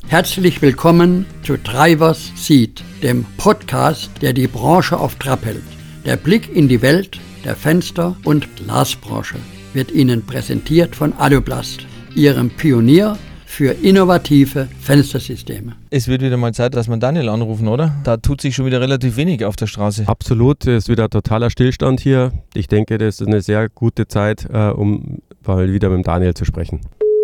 Herzlich willkommen zu Drivers Seat, dem Podcast, der die Branche auf Trab hält. Der Blick in die Welt der Fenster- und Glasbranche wird Ihnen präsentiert von Aluplast, Ihrem Pionier für innovative Fenstersysteme. Es wird wieder mal Zeit, dass wir Daniel anrufen, oder? Da tut sich schon wieder relativ wenig auf der Straße. Absolut, es ist wieder totaler Stillstand hier. Ich denke, das ist eine sehr gute Zeit, um mal wieder mit Daniel zu sprechen.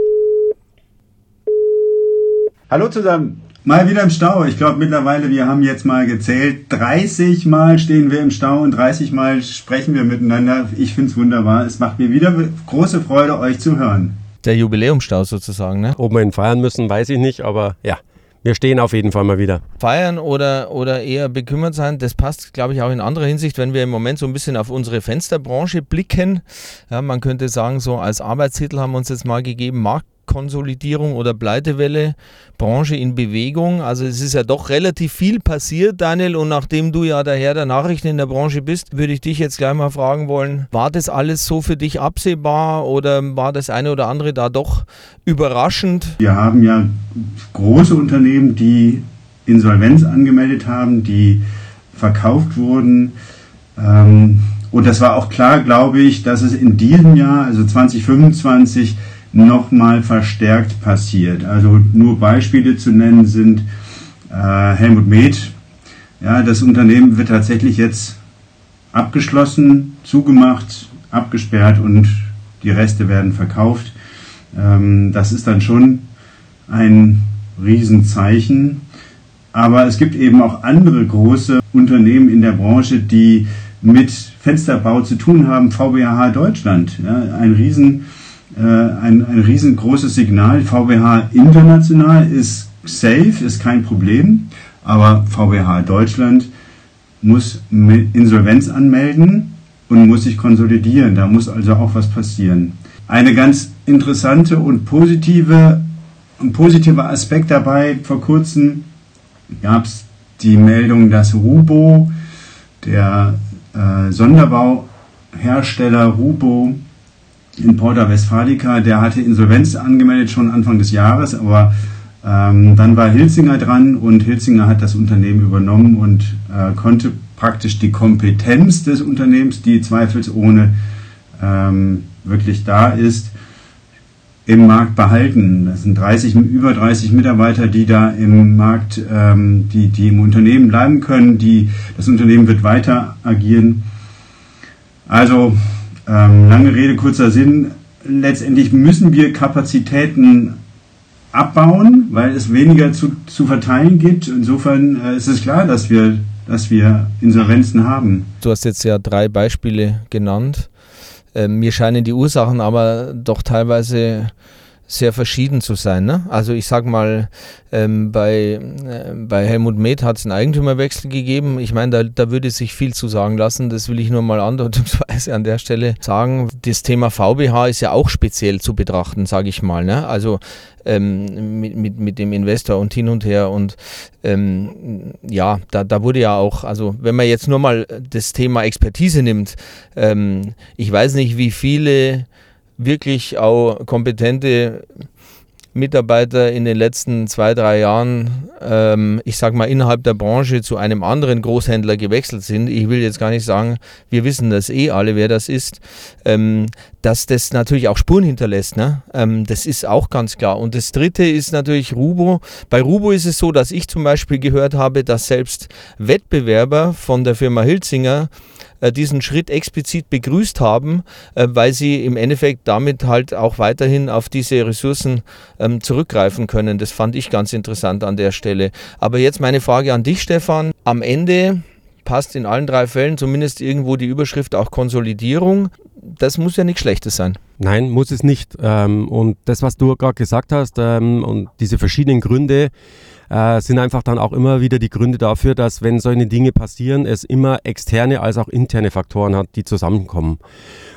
Hallo zusammen, mal wieder im Stau. Ich glaube mittlerweile, wir haben jetzt mal gezählt, 30 Mal stehen wir im Stau und 30 Mal sprechen wir miteinander. Ich finde es wunderbar. Es macht mir wieder große Freude, euch zu hören. Der Jubiläumsstau sozusagen, ne? Ob wir ihn feiern müssen, weiß ich nicht, aber ja, wir stehen auf jeden Fall mal wieder. Feiern oder eher bekümmert sein, das passt, glaube ich, auch in anderer Hinsicht, wenn wir im Moment so ein bisschen auf unsere Fensterbranche blicken. Ja, man könnte sagen, so als Arbeitstitel haben wir uns jetzt mal gegeben, Marktkonsolidierung oder Pleitewelle, Branche in Bewegung. Also es ist ja doch relativ viel passiert, Daniel, und nachdem du ja der Herr der Nachrichten in der Branche bist, würde ich dich jetzt gleich mal fragen wollen, war das alles so für dich absehbar oder war das eine oder andere da doch überraschend? Wir haben ja große Unternehmen, die Insolvenz angemeldet haben, die verkauft wurden. Und das war auch klar, glaube ich, dass es in diesem Jahr, also 2025, nochmal verstärkt passiert. Also nur Beispiele zu nennen sind Helmut Med. Ja, das Unternehmen wird tatsächlich jetzt abgeschlossen, zugemacht, abgesperrt und die Reste werden verkauft. Das ist dann schon ein Riesenzeichen. Aber es gibt eben auch andere große Unternehmen in der Branche, die mit Fensterbau zu tun haben. VBH Deutschland, ja, ein riesengroßes Signal. VBH international ist safe, ist kein Problem, aber VBH Deutschland muss Insolvenz anmelden und muss sich konsolidieren. Da muss also auch was passieren. Eine ganz interessante und positiver Aspekt dabei, vor kurzem gab es die Meldung, dass Rubo, der Sonderbauhersteller Rubo in Porta Westfalica, der hatte Insolvenz angemeldet schon Anfang des Jahres, aber dann war Hilzinger dran und Hilzinger hat das Unternehmen übernommen und konnte praktisch die Kompetenz des Unternehmens, die zweifelsohne wirklich da ist, im Markt behalten. Das sind über 30 Mitarbeiter, die da im Markt, die im Unternehmen bleiben können. Das Unternehmen wird weiter agieren. Also lange Rede, kurzer Sinn. Letztendlich müssen wir Kapazitäten abbauen, weil es weniger zu verteilen gibt. Insofern ist es klar, dass wir Insolvenzen haben. Du hast jetzt ja 3 Beispiele genannt. Mir scheinen die Ursachen aber doch teilweise sehr verschieden zu sein, ne? Also ich sag mal, bei Helmut Med hat es einen Eigentümerwechsel gegeben. Ich meine, da würde sich viel zu sagen lassen. Das will ich nur mal andeutungsweise an der Stelle sagen. Das Thema VBH ist ja auch speziell zu betrachten, sage ich mal, ne? Also mit dem Investor und hin und her und ja, da wurde ja auch, also wenn man jetzt nur mal das Thema Expertise nimmt, ich weiß nicht, wie viele wirklich auch kompetente Mitarbeiter in den letzten 2-3 Jahren, ich sag mal, innerhalb der Branche zu einem anderen Großhändler gewechselt sind. Ich will jetzt gar nicht sagen, wir wissen das alle, wer das ist, dass das natürlich auch Spuren hinterlässt, ne? Das ist auch ganz klar. Und das Dritte ist natürlich Rubo. Bei Rubo ist es so, dass ich zum Beispiel gehört habe, dass selbst Wettbewerber von der Firma Hilzinger diesen Schritt explizit begrüßt haben, weil sie im Endeffekt damit halt auch weiterhin auf diese Ressourcen zurückgreifen können. Das fand ich ganz interessant an der Stelle. Aber jetzt meine Frage an dich, Stefan. Am Ende passt in allen 3 Fällen zumindest irgendwo die Überschrift auch Konsolidierung. Das muss ja nichts Schlechtes sein. Nein, muss es nicht. Und das, was du gerade gesagt hast, und diese verschiedenen Gründe, sind einfach dann auch immer wieder die Gründe dafür, dass, wenn solche Dinge passieren, es immer externe als auch interne Faktoren hat, die zusammenkommen.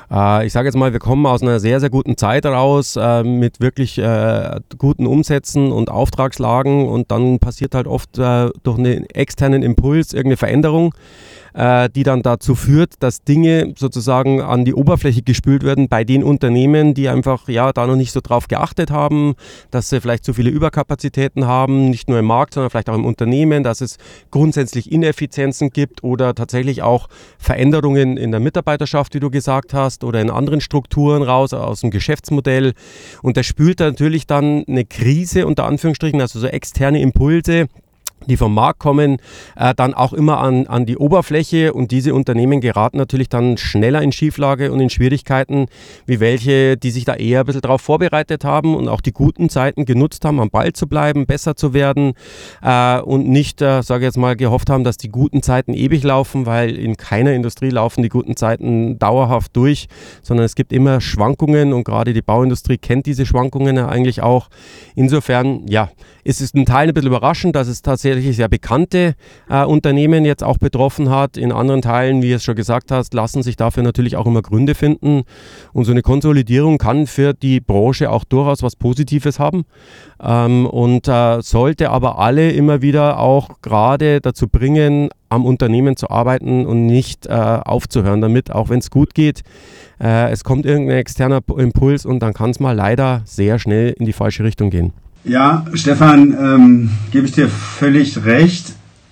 Ich sage jetzt mal, wir kommen aus einer sehr, sehr guten Zeit raus mit wirklich guten Umsätzen und Auftragslagen und dann passiert halt oft durch einen externen Impuls irgendeine Veränderung, die dann dazu führt, dass Dinge sozusagen an die Oberfläche gespült werden bei den Unternehmen, die einfach da noch nicht so drauf geachtet haben, dass sie vielleicht zu viele Überkapazitäten haben, nicht nur im Markt, sondern vielleicht auch im Unternehmen, dass es grundsätzlich Ineffizienzen gibt oder tatsächlich auch Veränderungen in der Mitarbeiterschaft, wie du gesagt hast, oder in anderen Strukturen raus aus dem Geschäftsmodell. Und das spült natürlich dann eine Krise unter Anführungsstrichen, also so externe Impulse, die vom Markt kommen, dann auch immer an die Oberfläche und diese Unternehmen geraten natürlich dann schneller in Schieflage und in Schwierigkeiten, wie welche, die sich da eher ein bisschen darauf vorbereitet haben und auch die guten Zeiten genutzt haben, am Ball zu bleiben, besser zu werden und nicht, sage ich jetzt mal, gehofft haben, dass die guten Zeiten ewig laufen, weil in keiner Industrie laufen die guten Zeiten dauerhaft durch, sondern es gibt immer Schwankungen und gerade die Bauindustrie kennt diese Schwankungen ja eigentlich auch. Insofern, es ist ein Teil ein bisschen überraschend, dass es tatsächlich sehr bekannte Unternehmen jetzt auch betroffen hat. In anderen Teilen, wie du es schon gesagt hast, lassen sich dafür natürlich auch immer Gründe finden. Und so eine Konsolidierung kann für die Branche auch durchaus was Positives haben und sollte aber alle immer wieder auch gerade dazu bringen, am Unternehmen zu arbeiten und nicht aufzuhören damit, auch wenn es gut geht. Es kommt irgendein externer Impuls und dann kann es mal leider sehr schnell in die falsche Richtung gehen. Ja, Stefan, gebe ich dir völlig recht.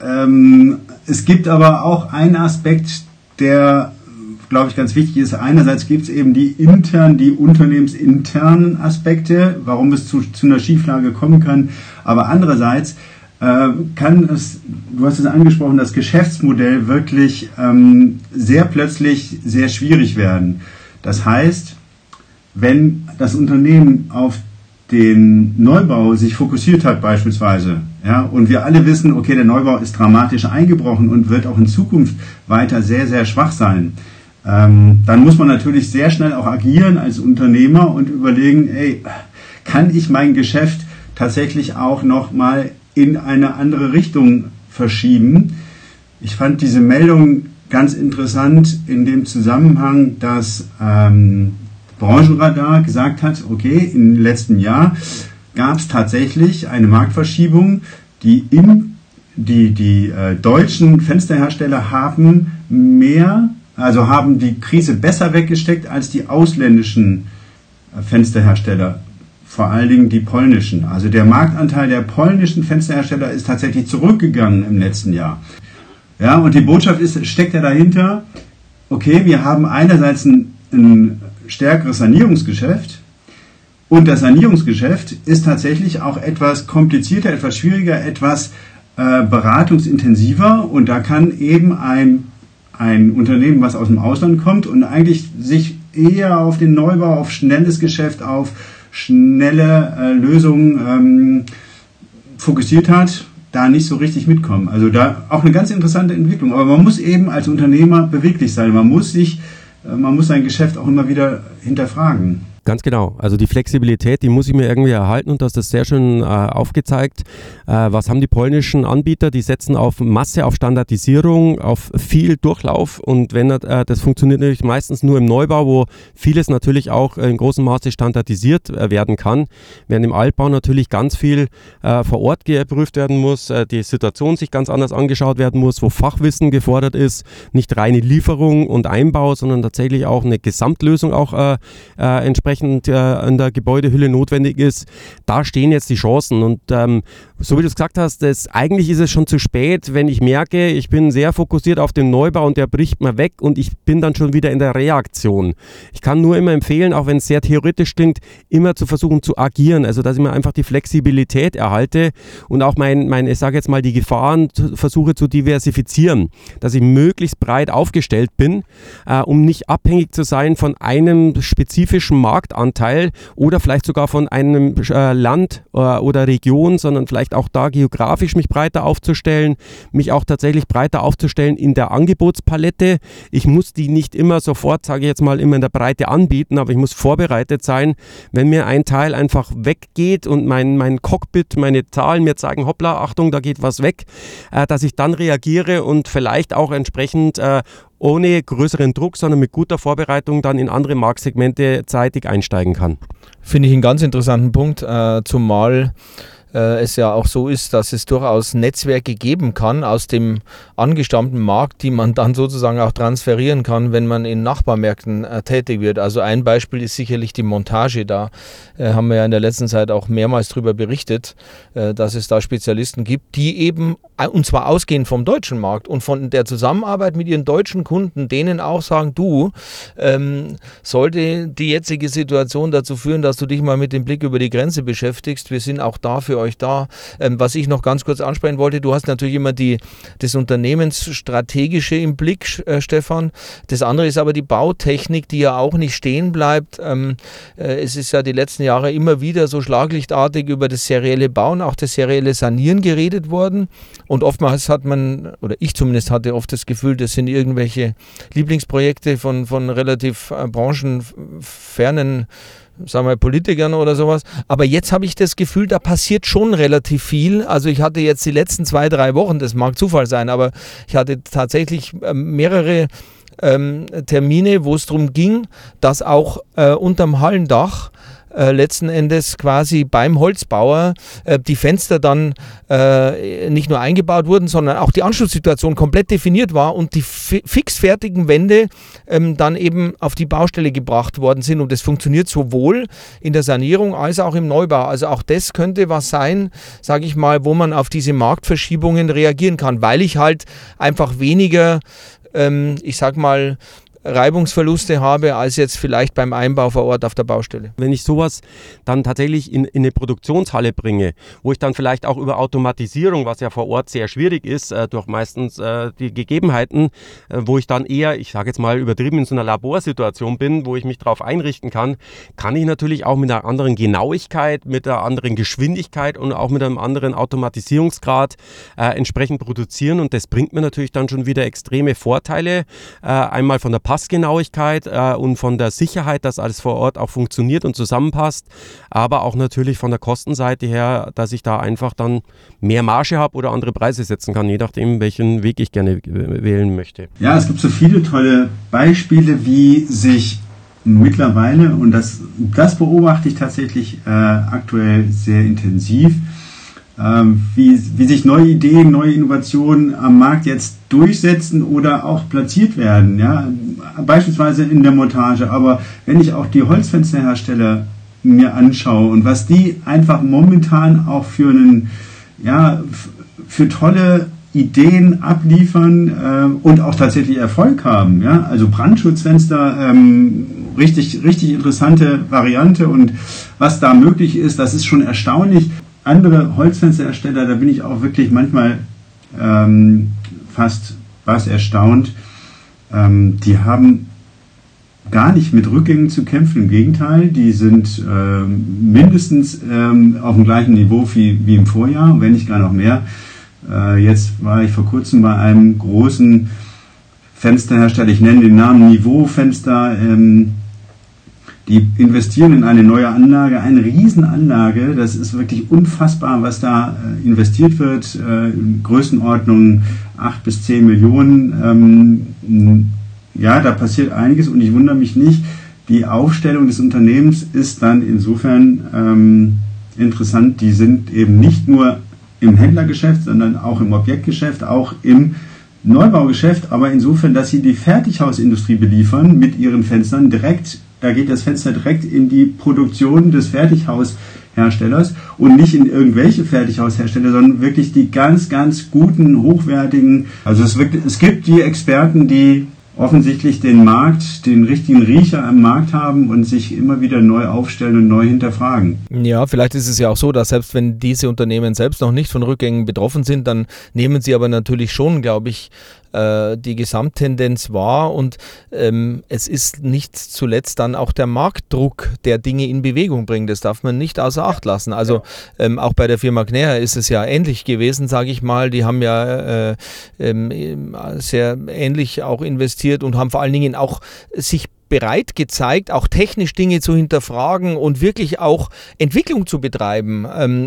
Es gibt aber auch einen Aspekt, der, glaube ich, ganz wichtig ist. Einerseits gibt es eben die unternehmensinternen Aspekte, warum es zu einer Schieflage kommen kann. Aber andererseits kann es, du hast es angesprochen, das Geschäftsmodell wirklich sehr plötzlich sehr schwierig werden. Das heißt, wenn das Unternehmen auf den Neubau sich fokussiert hat beispielsweise, und wir alle wissen, okay, der Neubau ist dramatisch eingebrochen und wird auch in Zukunft weiter sehr, sehr schwach sein, dann muss man natürlich sehr schnell auch agieren als Unternehmer und überlegen, kann ich mein Geschäft tatsächlich auch nochmal in eine andere Richtung verschieben? Ich fand diese Meldung ganz interessant in dem Zusammenhang, dass Branchenradar gesagt hat, okay, im letzten Jahr gab es tatsächlich eine Marktverschiebung, die deutschen Fensterhersteller haben die Krise besser weggesteckt als die ausländischen Fensterhersteller, vor allen Dingen die polnischen. Also der Marktanteil der polnischen Fensterhersteller ist tatsächlich zurückgegangen im letzten Jahr. Ja, und die Botschaft steckt ja dahinter, okay, wir haben einerseits ein stärkeres Sanierungsgeschäft und das Sanierungsgeschäft ist tatsächlich auch etwas komplizierter, etwas schwieriger, etwas beratungsintensiver und da kann eben ein Unternehmen, was aus dem Ausland kommt und eigentlich sich eher auf den Neubau, auf schnelles Geschäft, auf schnelle Lösungen fokussiert hat, da nicht so richtig mitkommen. Also da auch eine ganz interessante Entwicklung. Aber man muss eben als Unternehmer beweglich sein. Man muss sein Geschäft auch immer wieder hinterfragen. Ganz genau. Also die Flexibilität, die muss ich mir irgendwie erhalten und du hast das sehr schön aufgezeigt. Was haben die polnischen Anbieter? Die setzen auf Masse, auf Standardisierung, auf viel Durchlauf und wenn das funktioniert natürlich meistens nur im Neubau, wo vieles natürlich auch in großem Maße standardisiert werden kann, während im Altbau natürlich ganz viel vor Ort geprüft werden muss, die Situation sich ganz anders angeschaut werden muss, wo Fachwissen gefordert ist, nicht reine Lieferung und Einbau, sondern tatsächlich auch eine Gesamtlösung auch entsprechend an der Gebäudehülle notwendig ist, da stehen jetzt die Chancen und so wie du es gesagt hast, eigentlich ist es schon zu spät, wenn ich merke, ich bin sehr fokussiert auf den Neubau und der bricht mal weg und ich bin dann schon wieder in der Reaktion. Ich kann nur immer empfehlen, auch wenn es sehr theoretisch klingt, immer zu versuchen zu agieren, also dass ich mir einfach die Flexibilität erhalte und auch ich sage jetzt mal, die Gefahren versuche zu diversifizieren, dass ich möglichst breit aufgestellt bin, um nicht abhängig zu sein von einem spezifischen Marktanteil oder vielleicht sogar von einem Land oder Region, sondern vielleicht vielleicht auch da geografisch mich breiter aufzustellen, mich auch tatsächlich breiter aufzustellen in der Angebotspalette. Ich muss die nicht immer sofort, sage ich jetzt mal, immer in der Breite anbieten, aber ich muss vorbereitet sein, wenn mir ein Teil einfach weggeht und mein Cockpit, meine Zahlen mir zeigen, hoppla, Achtung, da geht was weg, dass ich dann reagiere und vielleicht auch entsprechend ohne größeren Druck, sondern mit guter Vorbereitung dann in andere Marktsegmente zeitig einsteigen kann. Finde ich einen ganz interessanten Punkt, zumal es ja auch so ist, dass es durchaus Netzwerke geben kann aus dem angestammten Markt, die man dann sozusagen auch transferieren kann, wenn man in Nachbarmärkten tätig wird. Also ein Beispiel ist sicherlich die Montage. Da haben wir ja in der letzten Zeit auch mehrmals darüber berichtet, dass es da Spezialisten gibt, die eben, und zwar ausgehend vom deutschen Markt und von der Zusammenarbeit mit ihren deutschen Kunden, denen auch sagen, du, sollte die jetzige Situation dazu führen, dass du dich mal mit dem Blick über die Grenze beschäftigst, wir sind auch da für euch da. Was ich noch ganz kurz ansprechen wollte, du hast natürlich immer das Unternehmensstrategische im Blick, Stefan. Das andere ist aber die Bautechnik, die ja auch nicht stehen bleibt. Es ist ja die letzten Jahre immer wieder so schlaglichtartig über das serielle Bauen, auch das serielle Sanieren geredet worden. Und oftmals hat man, oder ich zumindest hatte oft das Gefühl, das sind irgendwelche Lieblingsprojekte von relativ branchenfernen, sagen wir, Politikern oder sowas. Aber jetzt habe ich das Gefühl, da passiert schon relativ viel. Also ich hatte jetzt die letzten 2-3 Wochen, das mag Zufall sein, aber ich hatte tatsächlich mehrere Termine, wo es darum ging, dass auch unterm Hallendach letzten Endes quasi beim Holzbauer die Fenster dann nicht nur eingebaut wurden, sondern auch die Anschlusssituation komplett definiert war und die fixfertigen Wände dann eben auf die Baustelle gebracht worden sind. Und das funktioniert sowohl in der Sanierung als auch im Neubau. Also auch das könnte was sein, sage ich mal, wo man auf diese Marktverschiebungen reagieren kann, weil ich halt einfach weniger, ich sag mal, Reibungsverluste habe, als jetzt vielleicht beim Einbau vor Ort auf der Baustelle. Wenn ich sowas dann tatsächlich in eine Produktionshalle bringe, wo ich dann vielleicht auch über Automatisierung, was ja vor Ort sehr schwierig ist, durch meistens die Gegebenheiten, wo ich dann eher, ich sage jetzt mal übertrieben, in so einer Laborsituation bin, wo ich mich darauf einrichten kann ich natürlich auch mit einer anderen Genauigkeit, mit einer anderen Geschwindigkeit und auch mit einem anderen Automatisierungsgrad entsprechend produzieren, und das bringt mir natürlich dann schon wieder extreme Vorteile, einmal von der Passgenauigkeit und von der Sicherheit, dass alles vor Ort auch funktioniert und zusammenpasst, aber auch natürlich von der Kostenseite her, dass ich da einfach dann mehr Marge habe oder andere Preise setzen kann, je nachdem, welchen Weg ich gerne wählen möchte. Ja, es gibt so viele tolle Beispiele, wie sich mittlerweile, und das beobachte ich tatsächlich aktuell sehr intensiv, wie sich neue Ideen, neue Innovationen am Markt jetzt durchsetzen oder auch platziert werden. Ja? Beispielsweise in der Montage. Aber wenn ich auch die Holzfensterhersteller mir anschaue und was die einfach momentan auch für tolle Ideen abliefern und auch tatsächlich Erfolg haben. Ja? Also Brandschutzfenster, richtig interessante Variante, und was da möglich ist, das ist schon erstaunlich. Andere Holzfensterhersteller, da bin ich auch wirklich manchmal fast was erstaunt. Die haben gar nicht mit Rückgängen zu kämpfen. Im Gegenteil, die sind mindestens auf dem gleichen Niveau wie im Vorjahr, wenn nicht gar noch mehr. Jetzt war ich vor kurzem bei einem großen Fensterhersteller, ich nenne den Namen Niveau Fenster, die investieren in eine neue Anlage, eine Riesenanlage. Das ist wirklich unfassbar, was da investiert wird. Größenordnung 8 bis 10 Millionen. Ja, da passiert einiges, und ich wundere mich nicht. Die Aufstellung des Unternehmens ist dann insofern interessant. Die sind eben nicht nur im Händlergeschäft, sondern auch im Objektgeschäft, auch im Neubaugeschäft, aber insofern, dass sie die Fertighausindustrie beliefern mit ihren Fenstern direkt. Da geht das Fenster direkt in die Produktion des Fertighausherstellers und nicht in irgendwelche Fertighaushersteller, sondern wirklich die ganz, ganz guten, hochwertigen. Also es gibt die Experten, die offensichtlich den richtigen Riecher am Markt haben und sich immer wieder neu aufstellen und neu hinterfragen. Ja, vielleicht ist es ja auch so, dass selbst wenn diese Unternehmen selbst noch nicht von Rückgängen betroffen sind, dann nehmen sie aber natürlich schon, glaube ich, die Gesamttendenz war und es ist nicht zuletzt dann auch der Marktdruck, der Dinge in Bewegung bringt. Das darf man nicht außer Acht lassen. Also auch bei der Firma Knerr ist es ja ähnlich gewesen, sage ich mal. Die haben ja sehr ähnlich auch investiert und haben vor allen Dingen auch sich bereit gezeigt, auch technisch Dinge zu hinterfragen und wirklich auch Entwicklung zu betreiben.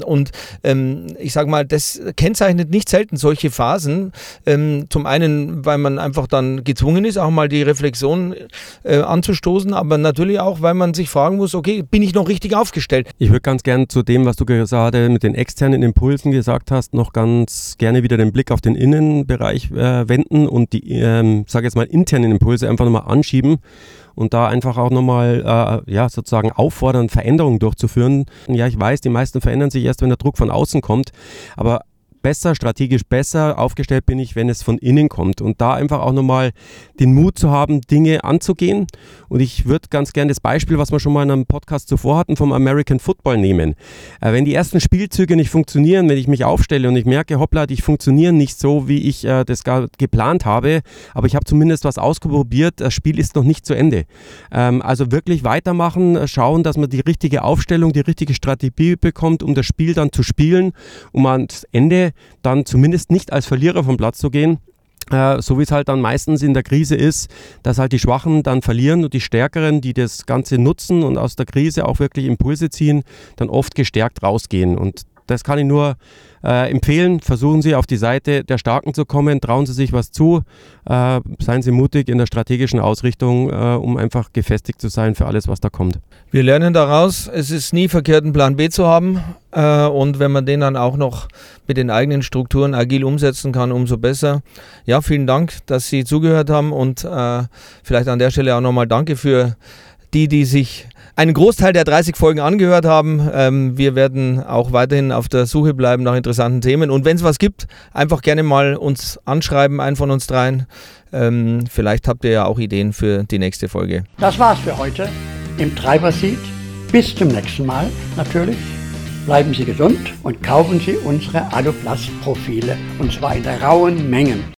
Ich sage mal, das kennzeichnet nicht selten solche Phasen. Zum einen, weil man einfach dann gezwungen ist, auch mal die Reflexion anzustoßen, aber natürlich auch, weil man sich fragen muss, okay, bin ich noch richtig aufgestellt? Ich würde ganz gerne zu dem, was du gerade mit den externen Impulsen gesagt hast, noch ganz gerne wieder den Blick auf den Innenbereich wenden und die, sage jetzt mal, internen Impulse einfach nochmal anschieben. Und da einfach auch nochmal sozusagen auffordern, Veränderungen durchzuführen. Ja, ich weiß, die meisten verändern sich erst, wenn der Druck von außen kommt, aber strategisch besser aufgestellt bin ich, wenn es von innen kommt. Und da einfach auch nochmal den Mut zu haben, Dinge anzugehen. Und ich würde ganz gerne das Beispiel, was wir schon mal in einem Podcast zuvor hatten, vom American Football nehmen. Wenn die ersten Spielzüge nicht funktionieren, wenn ich mich aufstelle und ich merke, hoppla, die funktionieren nicht so, wie ich das geplant habe, aber ich habe zumindest was ausprobiert, das Spiel ist noch nicht zu Ende. Also wirklich weitermachen, schauen, dass man die richtige Aufstellung, die richtige Strategie bekommt, um das Spiel dann zu spielen, um ans Ende dann zumindest nicht als Verlierer vom Platz zu gehen, so wie es halt dann meistens in der Krise ist, dass halt die Schwachen dann verlieren und die Stärkeren, die das Ganze nutzen und aus der Krise auch wirklich Impulse ziehen, dann oft gestärkt rausgehen. Und das kann ich nur empfehlen. Versuchen Sie auf die Seite der Starken zu kommen, trauen Sie sich was zu, seien Sie mutig in der strategischen Ausrichtung, um einfach gefestigt zu sein für alles, was da kommt. Wir lernen daraus, es ist nie verkehrt, einen Plan B zu haben und wenn man den dann auch noch mit den eigenen Strukturen agil umsetzen kann, umso besser. Ja, vielen Dank, dass Sie zugehört haben und vielleicht an der Stelle auch nochmal danke für die sich einen Großteil der 30 Folgen angehört haben. Wir werden auch weiterhin auf der Suche bleiben nach interessanten Themen. Und wenn es was gibt, einfach gerne mal uns anschreiben, einen von uns dreien. Vielleicht habt ihr ja auch Ideen für die nächste Folge. Das war's für heute im Treiberseat. Bis zum nächsten Mal natürlich. Bleiben Sie gesund und kaufen Sie unsere Aluplast-Profile, und zwar in der rauen Mengen.